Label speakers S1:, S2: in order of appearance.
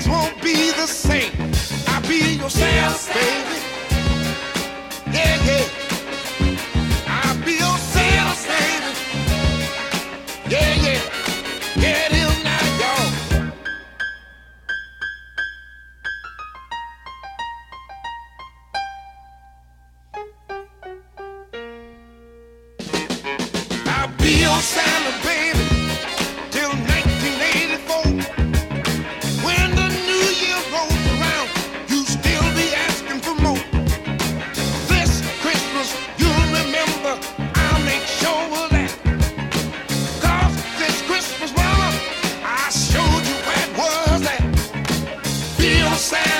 S1: things won't be the same. I'll be your Santa, baby. Yeah, yeah. I'll be your Santa, baby. Yeah, yeah. Get him now, y'all. I'll be your Santa, baby, till 1984. When the new year rolls around, you still be asking for more. This Christmas, you'll remember, I'll make sure of that. 'Cause this Christmas, mama, I showed you where it was at. Be your Santa.